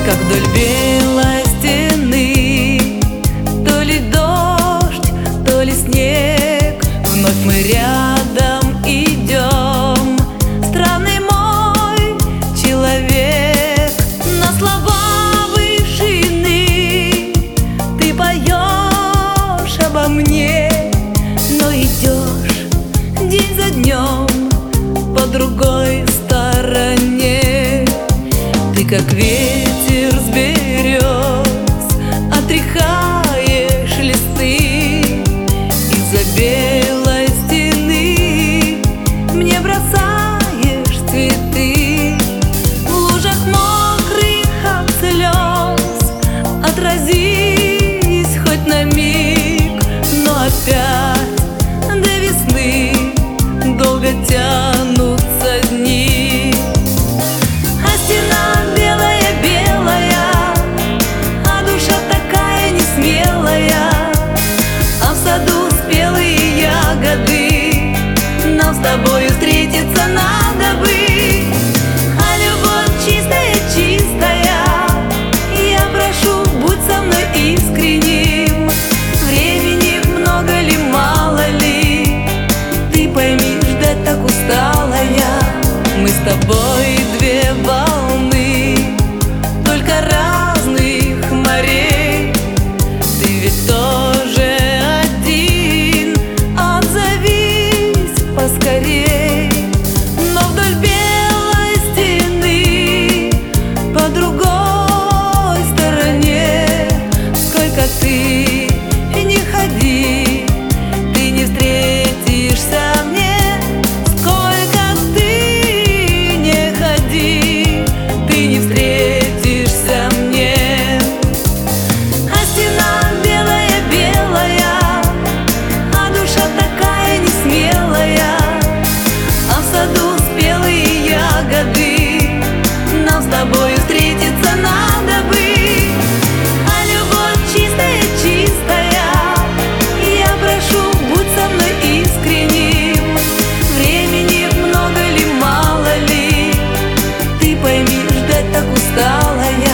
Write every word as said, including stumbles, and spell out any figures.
как вдоль белой стены. То ли дождь, то ли снег, вновь мы рядом идем. Странный мой человек, на слова вышины ты поешь обо мне, но идешь день за днем по другой стороне. Ты как ветер с берез отряхаешь листы, из-за белой стены мне бросаешь цветы. В лужах мокрых от слез отразись хоть на миг, но опять до весны долго тянутся дни. А стена белая-белая, а душа такая несмелая, а в саду спелые ягоды, нам с тобою встретиться надо бы. А любовь чистая-чистая, я прошу, будь со мной искренним. Времени много ли, мало ли, ты пойми, ждать так устала я. Мы с тобой две волны, только разных морей. Ты ведь тоже один, отзовись поскорей. Но вдоль белой стены по другой стороне, сколько ты не ходи, ты не встретишься мне. Сколько ты не ходи, ты не встретишься мне. А стена белая-белая, а душа такая несмелая, а в саду спелые ягоды, нам с тобой встретиться надо бы. А любовь чистая-чистая, я прошу, будь со мной искренним. Времени много ли, мало ли, ты пойми, ждать так устала я.